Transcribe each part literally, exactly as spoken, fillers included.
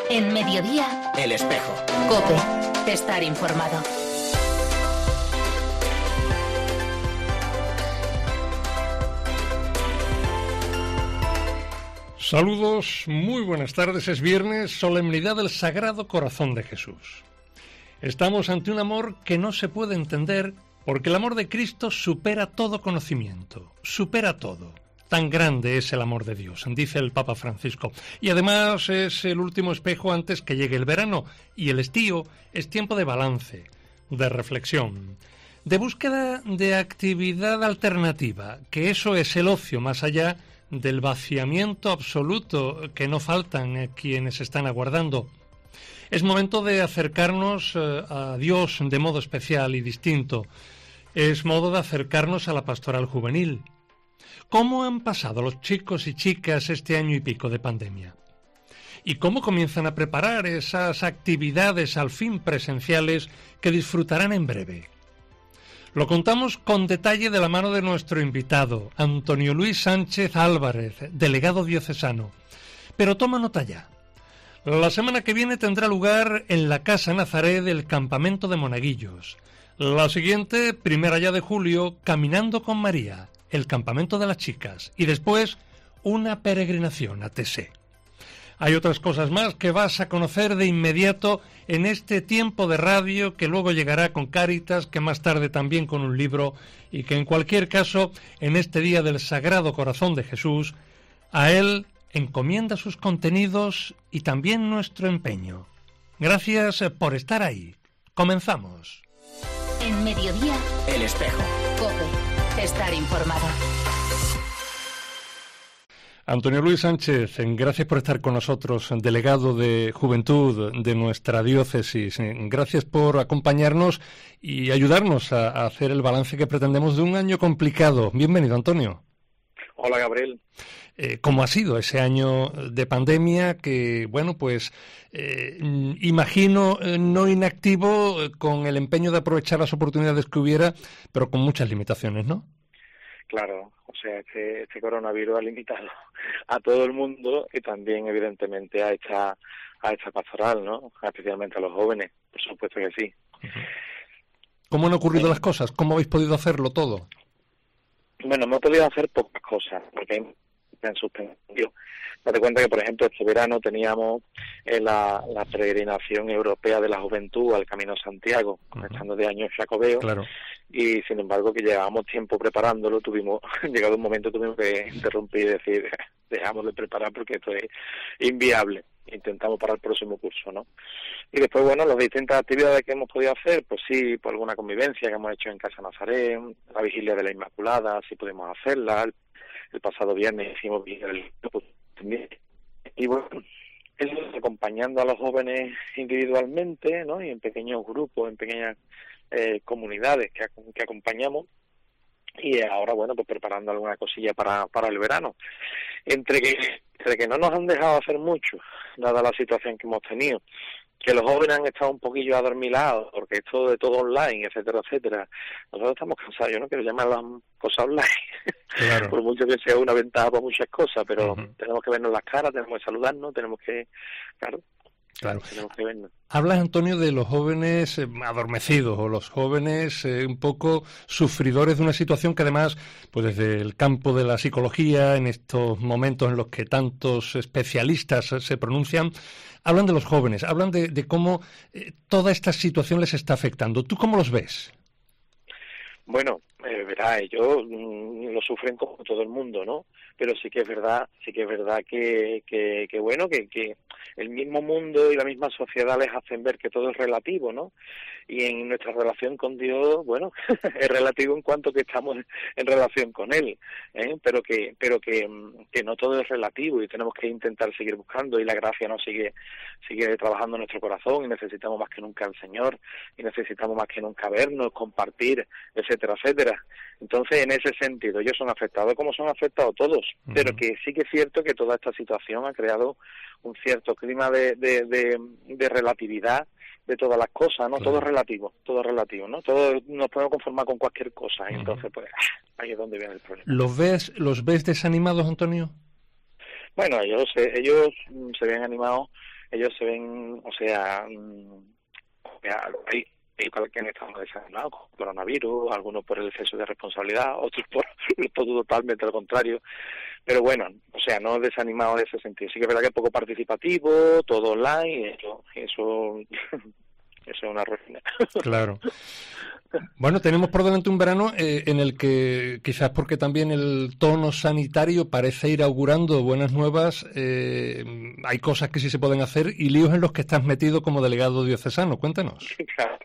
En Mediodía, El Espejo. COPE. Estar informado. Saludos, muy buenas tardes. Es viernes, solemnidad del Sagrado Corazón de Jesús. Estamos ante un amor que no se puede entender porque el amor de Cristo supera todo conocimiento, supera todo. Tan grande es el amor de Dios, dice el Papa Francisco. Y además es el último espejo antes que llegue el verano. Y el estío es tiempo de balance, de reflexión, de búsqueda de actividad alternativa, que eso es el ocio más allá del vaciamiento absoluto que no faltan quienes están aguardando. Es momento de acercarnos a Dios de modo especial y distinto. Es modo de acercarnos a la pastoral juvenil. ¿Cómo han pasado los chicos y chicas este año y pico de pandemia? ¿Y cómo comienzan a preparar esas actividades al fin presenciales que disfrutarán en breve? Lo contamos con detalle de la mano de nuestro invitado, Antonio Luis Sánchez Álvarez, delegado diocesano. Pero toma nota ya. La semana que viene tendrá lugar en la Casa Nazaret del Campamento de Monaguillos. La siguiente, primera ya de julio, Caminando con María, el Campamento de las Chicas. Y después, una peregrinación a Tessé. Hay otras cosas más que vas a conocer de inmediato en este tiempo de radio que luego llegará con Cáritas, que más tarde también con un libro, y que en cualquier caso, en este día del Sagrado Corazón de Jesús, a él encomienda sus contenidos y también nuestro empeño. Gracias por estar ahí. Comenzamos. En Mediodía, El Espejo. COPE. Estar informado. Antonio Luis Sánchez, gracias por estar con nosotros, delegado de Juventud de nuestra diócesis. Gracias por acompañarnos y ayudarnos a, a hacer el balance que pretendemos de un año complicado. Bienvenido, Antonio. Hola, Gabriel. Eh, ¿Cómo ha sido ese año de pandemia que, bueno, pues eh, imagino eh, no inactivo, eh, con el empeño de aprovechar las oportunidades que hubiera, pero con muchas limitaciones, ¿no? Claro, o sea, este, este coronavirus ha limitado a todo el mundo y también, evidentemente, a esta, a esta pastoral, ¿no? Especialmente a los jóvenes, por supuesto que sí. Uh-huh. ¿Cómo han ocurrido sí. las cosas? ¿Cómo habéis podido hacerlo todo? Bueno, hemos podido hacer pocas cosas, porque se han suspendido. Date cuenta que, por ejemplo, este verano teníamos eh, la, la peregrinación europea de la juventud al Camino de Santiago, uh-huh. estando de año en Jacobeo, claro. Y sin embargo que llevábamos tiempo preparándolo, tuvimos, llegado un momento tuvimos que interrumpir y decir, dejamos de preparar porque esto es inviable, intentamos para el próximo curso, ¿no? Y después, bueno, las distintas actividades que hemos podido hacer, pues sí, por alguna convivencia que hemos hecho en Casa Nazaret, la Vigilia de la Inmaculada, sí pudimos hacerla, el, el pasado viernes hicimos el también. Y bueno, eso, acompañando a los jóvenes individualmente, ¿no? Y en pequeños grupos, en pequeñas eh, comunidades que, que acompañamos. Y ahora, bueno, pues preparando alguna cosilla para, para el verano. Entre que, entre que no nos han dejado hacer mucho, dada la situación que hemos tenido, que los jóvenes han estado un poquillo adormilados, porque esto de todo online, etcétera, etcétera. Nosotros estamos cansados, yo no quiero llamar las cosas online, claro. Por mucho que sea una ventaja para muchas cosas, pero uh-huh. tenemos que vernos las caras, tenemos que saludarnos, tenemos que, claro, Claro. tenemos que vernos. Hablas, Antonio, de los jóvenes eh, adormecidos o los jóvenes eh, un poco sufridores de una situación que además, pues desde el campo de la psicología, en estos momentos en los que tantos especialistas se pronuncian, hablan de los jóvenes, hablan de, de cómo eh, toda esta situación les está afectando. ¿Tú cómo los ves? Bueno, eh, verá, ellos mm, lo sufren como todo el mundo, ¿no? Pero sí que es verdad, sí que es verdad que, que, que bueno, que, que el mismo mundo y la misma sociedad les hacen ver que todo es relativo, ¿no? Y en nuestra relación con Dios, bueno, es relativo en cuanto que estamos en relación con Él, ¿eh? Pero que, pero que, que no todo es relativo y tenemos que intentar seguir buscando y la gracia nos sigue, sigue trabajando en nuestro corazón y necesitamos más que nunca al Señor y necesitamos más que nunca vernos, compartir, etcétera, etcétera. Entonces, en ese sentido, ellos son afectados como son afectados todos, uh-huh. pero que sí que es cierto que toda esta situación ha creado un cierto clima de, de, de, de relatividad de todas las cosas, ¿no? Claro. Todo es relativo, todo es relativo, ¿no? Todo nos podemos conformar con cualquier cosa, uh-huh. entonces, pues, ahí es donde viene el problema. ¿Los ves, los ves desanimados, Antonio? Bueno, ellos, ellos se ven animados ellos se ven, o sea, hay que han estado desanimados con coronavirus, algunos por el exceso de responsabilidad, otros por todo totalmente lo contrario, pero bueno, o sea, no desanimado en ese sentido. Sí que es verdad que es poco participativo, todo online, y eso, eso, eso es una ruina. Claro. Bueno, tenemos por delante un verano eh, en el que, quizás porque también el tono sanitario parece ir augurando buenas nuevas, eh, hay cosas que sí se pueden hacer y líos en los que estás metido como delegado diocesano. Cuéntanos. Claro.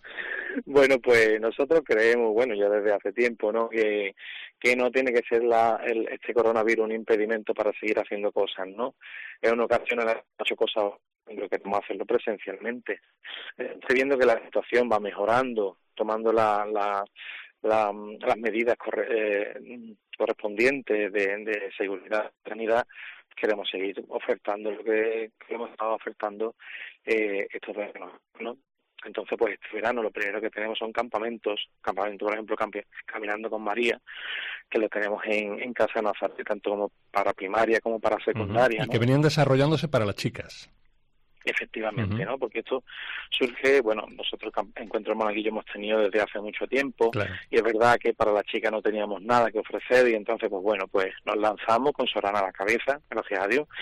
Bueno, pues nosotros creemos, bueno, ya desde hace tiempo, ¿no?, que, que no tiene que ser la, el, este coronavirus un impedimento para seguir haciendo cosas, ¿no? En una ocasión he hecho cosas, creo que vamos a hacerlo presencialmente. Estoy viendo que la situación va mejorando, tomando la, la, la, las medidas corre, eh, correspondientes de, de seguridad y sanidad. Queremos seguir ofertando lo que, que hemos estado ofertando eh, estos veranos, ¿no? Entonces, pues este verano lo primero que tenemos son campamentos, campamentos, por ejemplo, campi- Caminando con María, que lo tenemos en, en Casa de Nazaret, tanto como para primaria como para secundaria. Uh-huh. Y ¿no? que venían desarrollándose para las chicas. Efectivamente, uh-huh. ¿no? Porque esto surge, bueno, nosotros Encuentros Monaguillo hemos tenido desde hace mucho tiempo, claro. Y es verdad que para las chicas no teníamos nada que ofrecer, y entonces, pues bueno, pues nos lanzamos con Sorana a la cabeza, gracias a Dios,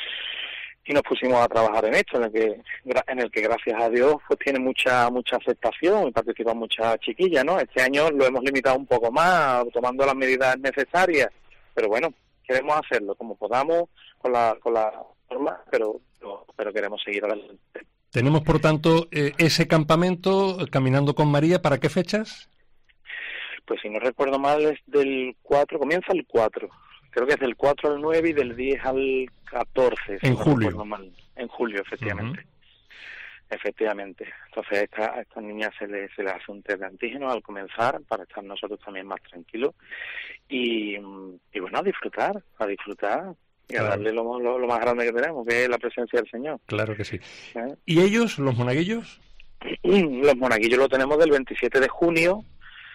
y nos pusimos a trabajar en esto, en el que, en el que gracias a Dios pues tiene mucha mucha aceptación y participan muchas chiquillas, ¿no? Este año lo hemos limitado un poco más, tomando las medidas necesarias, pero bueno, queremos hacerlo como podamos, con la con la forma, pero, pero queremos seguir adelante. Tenemos, por tanto, eh, ese campamento, Caminando con María, ¿para qué fechas? Pues si no recuerdo mal es del cuatro, comienza el cuatro. Creo que es del cuatro al nueve y del diez al catorce. En si julio. No mal. En julio, efectivamente. Uh-huh. Efectivamente. Entonces a esta, a esta niña se le, se le hace un test de antígenos al comenzar, para estar nosotros también más tranquilos. Y, y bueno, a disfrutar, a disfrutar. Y claro. a darle lo, lo, lo más grande que tenemos, que es la presencia del Señor. Claro que sí. ¿Eh? ¿Y ellos, los monaguillos? Los monaguillos lo tenemos del veintisiete de junio,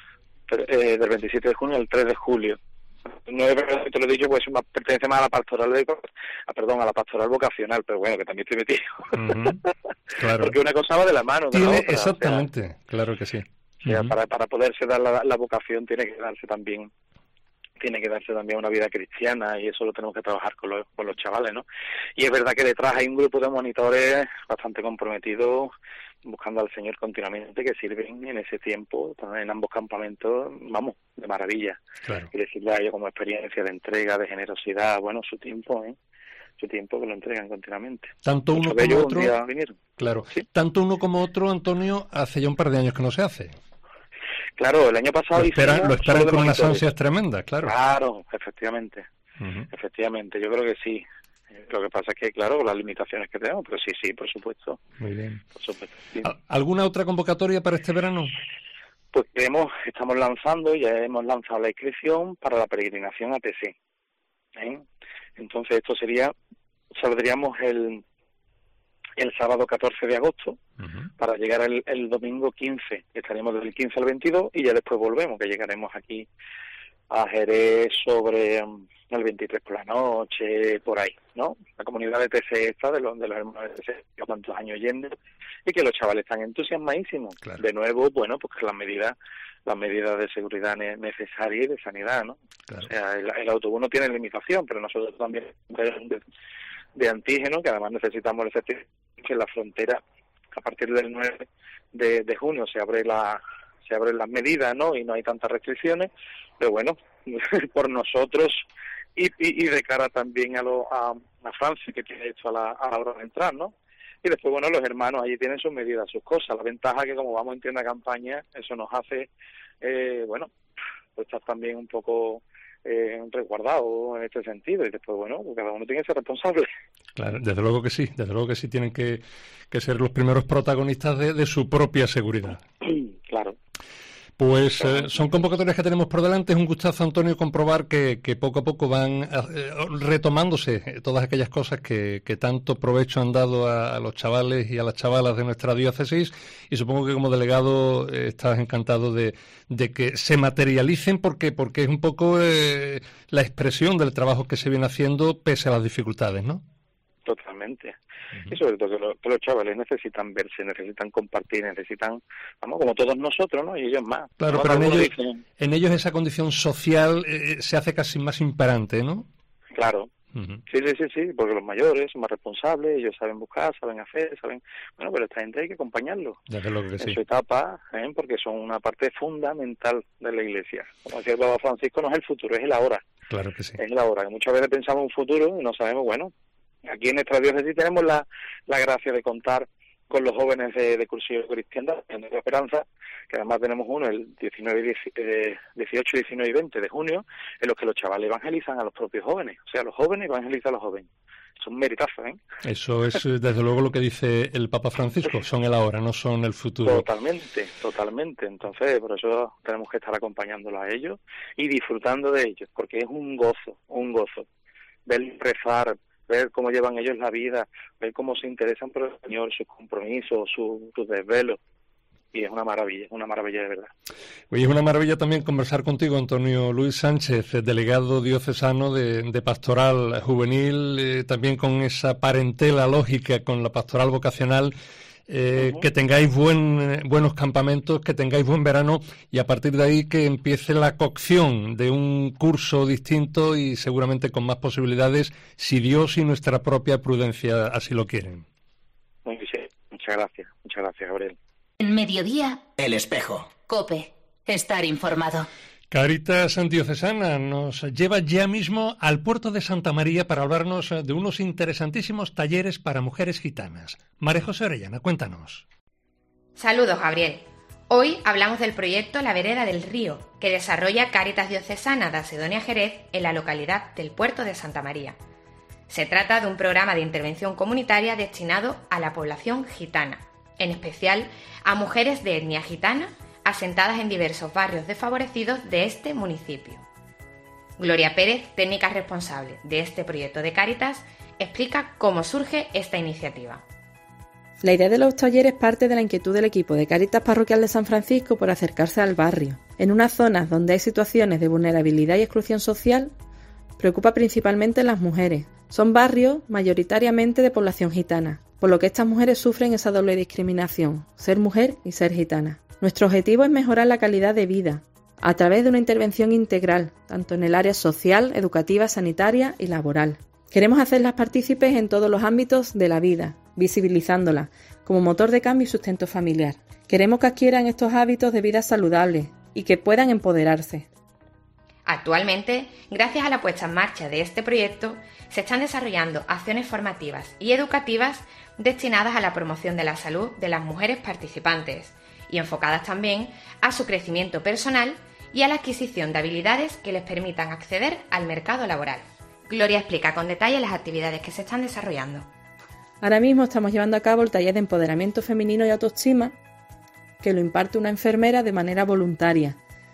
eh, del veintisiete de junio al tres de julio. No es verdad que te lo he dicho, pues más, pertenece más a la pastoral de, a, perdón, a la pastoral vocacional, pero bueno, que también estoy metido. Uh-huh. Claro. Porque una cosa va de la mano de la otra. Exactamente, o sea, claro que sí. O sea, uh-huh. para, para poderse dar la, la vocación tiene que darse también tiene que darse también una vida cristiana, y eso lo tenemos que trabajar con los, con los chavales, ¿no? Y es verdad que detrás hay un grupo de monitores bastante comprometidos, buscando al Señor continuamente, que sirven en ese tiempo, en ambos campamentos, vamos, de maravilla. Claro. Y decirle a ellos como experiencia de entrega, de generosidad, bueno, su tiempo, ¿eh? Su tiempo que lo entregan continuamente. Tanto Muchos uno de como ellos otro, un día vinieron. Claro, ¿Sí? Tanto uno como otro, Antonio, hace ya un par de años que no se hace. Claro, el año pasado... Lo esperan, lo esperan con unas ansias tremendas, claro. Claro, efectivamente. Uh-huh. Efectivamente, yo creo que sí. Lo que pasa es que, claro, las limitaciones que tenemos, pero sí, sí, por supuesto. Muy bien. Por supuesto, sí. ¿Alguna otra convocatoria para este verano? Pues hemos, estamos lanzando, ya hemos lanzado la inscripción para la peregrinación a T C. ¿eh? Entonces esto sería, saldríamos el el sábado catorce de agosto, uh-huh. para llegar el, el domingo quince. Estaremos desde el quince al veintidós y ya después volvemos, que llegaremos aquí a Jerez sobre um, el veintitrés por la noche, por ahí, ¿no? La comunidad de T C esta, de los, de los hermanos de T C, que cuántos años yendo, y que los chavales están entusiasmadísimos. Claro. De nuevo, bueno, pues las medidas las medidas de seguridad ne- necesarias y de sanidad, ¿no? Claro. O sea, el, el autobús no tiene limitación, pero nosotros también de, de antígeno, que además necesitamos el certificado, que en la frontera, a partir del nueve de, de junio, se abre la se abren las medidas, ¿no? Y no hay tantas restricciones, pero bueno, por nosotros y, y, y de cara también a, lo, a, a Francia, que tiene esto a la, a la hora de entrar, ¿no? Y después, bueno, los hermanos allí tienen sus medidas, sus cosas. La ventaja es que como vamos en tienda campaña, eso nos hace, eh, bueno, pues estar también un poco eh, resguardado en este sentido. Y después, bueno, pues cada uno tiene que ser responsable. Claro, desde luego que sí, desde luego que sí tienen que, que ser los primeros protagonistas de, de su propia seguridad. Claro. Pues eh, son convocatorias que tenemos por delante. Es un gustazo, Antonio, comprobar que, que poco a poco van eh, retomándose todas aquellas cosas que, que tanto provecho han dado a, a los chavales y a las chavalas de nuestra diócesis, y supongo que como delegado eh, estás encantado de, de que se materialicen, porque porque es un poco eh, la expresión del trabajo que se viene haciendo pese a las dificultades, ¿no? Totalmente. Uh-huh. Y sobre todo que, lo, que los chavales necesitan verse, necesitan compartir, necesitan, vamos, como todos nosotros, ¿no? Y ellos más. Claro, ¿no? pero en ellos, dicen, en ellos esa condición social eh, se hace casi más imperante, ¿no? Claro. Uh-huh. Sí, sí, sí, sí, porque los mayores son más responsables, ellos saben buscar, saben hacer, saben... Bueno, pero esta gente hay que acompañarlo ya que lo que en sí. su etapa, ¿eh? Porque son una parte fundamental de la Iglesia. Como decía el Papa Francisco, no es el futuro, es el ahora. Claro que sí. Es el ahora, que muchas veces pensamos en un futuro y no sabemos, bueno, aquí en nuestra diócesis tenemos la, la gracia de contar con los jóvenes de, de Cursillo de Cristiandad, en la Esperanza, que además tenemos uno el diecinueve, dieciocho, diecinueve y veinte de junio, en los que los chavales evangelizan a los propios jóvenes, o sea, los jóvenes evangelizan a los jóvenes. Son meritazos, ¿eh? Eso es, desde luego, lo que dice el Papa Francisco, son el ahora, no son el futuro. Totalmente, totalmente. Entonces, por eso tenemos que estar acompañándolos a ellos y disfrutando de ellos, porque es un gozo, un gozo, ver rezar, ver cómo llevan ellos la vida, ver cómo se interesan por el Señor, sus compromisos, sus, sus desvelos. Y es una maravilla, es una maravilla de verdad. Oye, es una maravilla también conversar contigo, Antonio Luis Sánchez, delegado diocesano de, de Pastoral Juvenil, eh, también con esa parentela lógica con la pastoral vocacional. Eh, uh-huh. Que tengáis buen, buenos campamentos, que tengáis buen verano y a partir de ahí que empiece la cocción de un curso distinto y seguramente con más posibilidades, si Dios y nuestra propia prudencia así lo quieren. Muy bien, muchas gracias, muchas gracias, Gabriel. En Mediodía, El Espejo. COPE, estar informado. Cáritas Diocesana nos lleva ya mismo al puerto de Santa María para hablarnos de unos interesantísimos talleres para mujeres gitanas. María José Orellana, cuéntanos. Saludos, Gabriel. Hoy hablamos del proyecto La Vereda del Río, que desarrolla Cáritas Diocesana de Asedonia Jerez en la localidad del puerto de Santa María. Se trata de un programa de intervención comunitaria destinado a la población gitana, en especial a mujeres de etnia gitana asentadas en diversos barrios desfavorecidos de este municipio. Gloria Pérez, técnica responsable de este proyecto de Cáritas, explica cómo surge esta iniciativa. La idea de los talleres parte de la inquietud del equipo de Cáritas Parroquial de San Francisco por acercarse al barrio. En unas zonas donde hay situaciones de vulnerabilidad y exclusión social, preocupa principalmente a las mujeres. Son barrios mayoritariamente de población gitana, por lo que estas mujeres sufren esa doble discriminación, ser mujer y ser gitana. Nuestro objetivo es mejorar la calidad de vida a través de una intervención integral, tanto en el área social, educativa, sanitaria y laboral. Queremos hacerlas partícipes en todos los ámbitos de la vida, visibilizándolas como motor de cambio y sustento familiar. Queremos que adquieran estos hábitos de vida saludables y que puedan empoderarse. Actualmente, gracias a la puesta en marcha de este proyecto, se están desarrollando acciones formativas y educativas destinadas a la promoción de la salud de las mujeres participantes y enfocadas también a su crecimiento personal y a la adquisición de habilidades que les permitan acceder al mercado laboral. Gloria explica con detalle las actividades que se están desarrollando. Ahora mismo estamos llevando a cabo el taller de empoderamiento femenino y autoestima, que lo imparte una enfermera de manera voluntaria.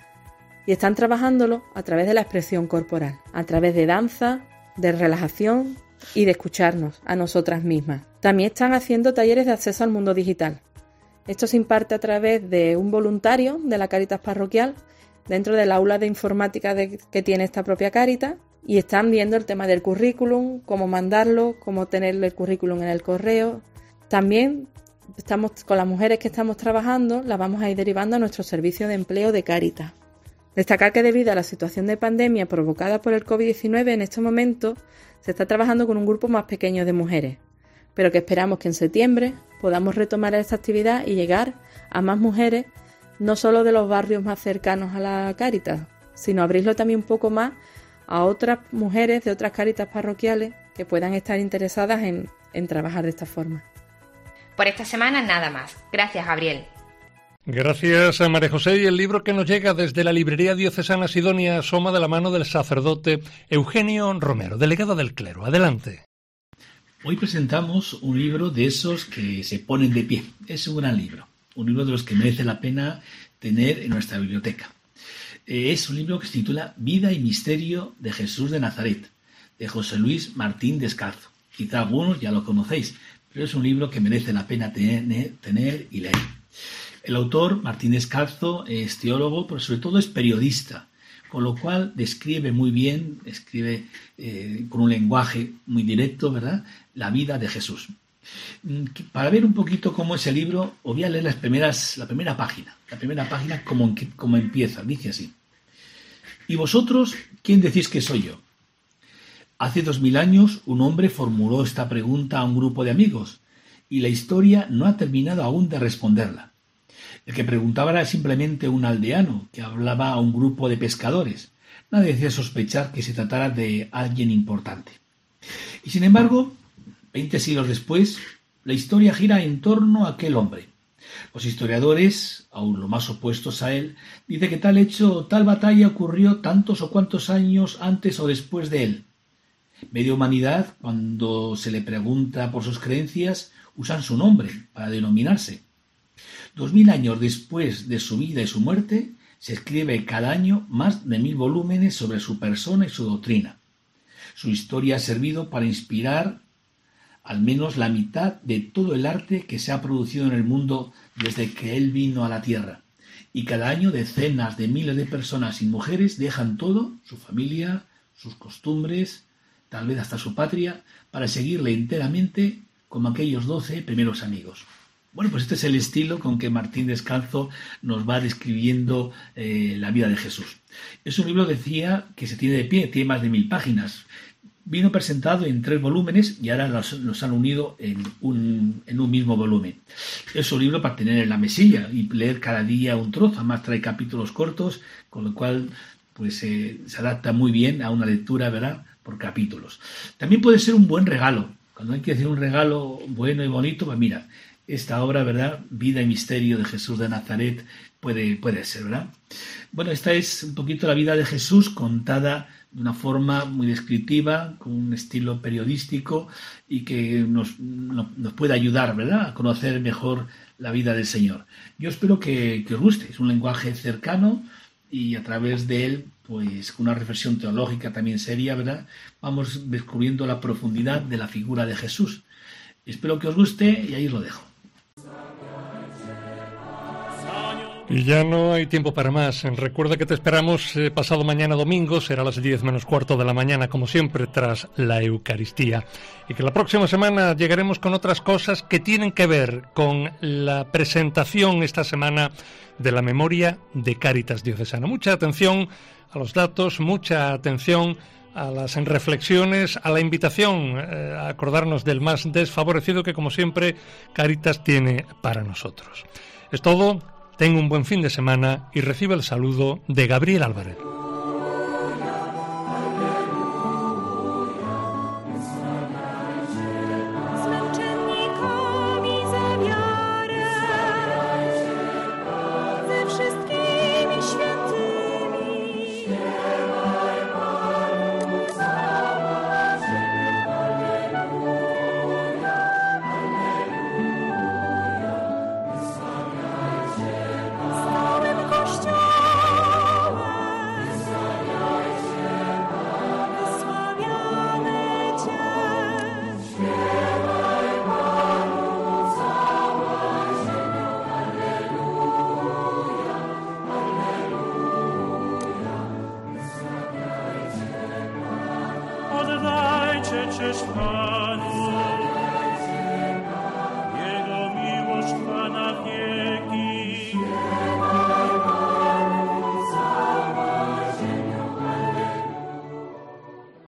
Y están trabajándolo a través de la expresión corporal, a través de danza, de relajación y de escucharnos a nosotras mismas. También están haciendo talleres de acceso al mundo digital. Esto se imparte a través de un voluntario de la Cáritas Parroquial dentro del aula de informática de, que tiene esta propia Cáritas y están viendo el tema del currículum, cómo mandarlo, cómo tener el currículum en el correo. También estamos con las mujeres que estamos trabajando, las vamos a ir derivando a nuestro servicio de empleo de Cáritas. Destacar que debido a la situación de pandemia provocada por el covid diecinueve, en estos momentos se está trabajando con un grupo más pequeño de mujeres, pero que esperamos que en septiembre podamos retomar esta actividad y llegar a más mujeres, no solo de los barrios más cercanos a la Cáritas, sino abrirlo también un poco más a otras mujeres de otras Cáritas parroquiales que puedan estar interesadas en, en trabajar de esta forma. Por esta semana nada más. Gracias, Gabriel. Gracias a María José, y el libro que nos llega desde la librería diocesana Sidonia Soma de la mano del sacerdote Eugenio Romero, delegado del clero. Adelante. Hoy presentamos un libro de esos que se ponen de pie. Es un gran libro, un libro de los que merece la pena tener en nuestra biblioteca. Es un libro que se titula Vida y Misterio de Jesús de Nazaret, de José Luis Martín Descalzo. Quizá algunos ya lo conocéis, pero es un libro que merece la pena tener, tener y leer. El autor, Martín Descalzo, es teólogo, pero sobre todo es periodista, por lo cual describe muy bien, escribe eh, con un lenguaje muy directo, ¿verdad?, la vida de Jesús. Para ver un poquito cómo es el libro, os voy a leer las primeras, la primera página. La primera página, como, como empieza, dice así. ¿Y vosotros, quién decís que soy yo? Hace dos mil años un hombre formuló esta pregunta a un grupo de amigos y la historia no ha terminado aún de responderla. El que preguntaba era simplemente un aldeano que hablaba a un grupo de pescadores. Nadie decía sospechar que se tratara de alguien importante. Y sin embargo, veinte siglos después, la historia gira en torno a aquel hombre. Los historiadores, aún los más opuestos a él, dicen que tal hecho o tal batalla ocurrió tantos o cuantos años antes o después de él. Media humanidad, cuando se le pregunta por sus creencias, usan su nombre para denominarse. Dos mil años después de su vida y su muerte, se escribe cada año más de mil volúmenes sobre su persona y su doctrina. Su historia ha servido para inspirar al menos la mitad de todo el arte que se ha producido en el mundo desde que él vino a la tierra. Y cada año decenas de miles de personas y mujeres dejan todo, su familia, sus costumbres, tal vez hasta su patria, para seguirle enteramente como aquellos doce primeros amigos. Bueno, pues este es el estilo con que Martín Descalzo nos va describiendo eh, la vida de Jesús. Es un libro, decía, que se tiene de pie, tiene más de mil páginas. Vino presentado en tres volúmenes y ahora los, los han unido en un, en un mismo volumen. Es un libro para tener en la mesilla y leer cada día un trozo. Además trae capítulos cortos, con lo cual pues eh, se adapta muy bien a una lectura, ¿verdad?, por capítulos. También puede ser un buen regalo. Cuando hay que hacer un regalo bueno y bonito, pues mira, esta obra, ¿verdad?, Vida y Misterio de Jesús de Nazaret, puede, puede ser, ¿verdad? Bueno, esta es un poquito la vida de Jesús contada de una forma muy descriptiva, con un estilo periodístico y que nos, nos, nos puede ayudar, ¿verdad?, a conocer mejor la vida del Señor. Yo espero que, que os guste. Es un lenguaje cercano y a través de él, pues con una reflexión teológica también seria, ¿verdad?, vamos descubriendo la profundidad de la figura de Jesús. Espero que os guste y ahí os lo dejo. Y ya no hay tiempo para más. Recuerda que te esperamos eh, pasado mañana domingo, será a las diez menos cuarto de la mañana, como siempre, tras la Eucaristía. Y que la próxima semana llegaremos con otras cosas que tienen que ver con la presentación esta semana de la memoria de Cáritas Diocesana. Mucha atención a los datos, mucha atención a las reflexiones, a la invitación eh, a acordarnos del más desfavorecido que, como siempre, Cáritas tiene para nosotros. Es todo. Tenga un buen fin de semana y recibe el saludo de Gabriel Álvarez. Oddajcie cześć Panu.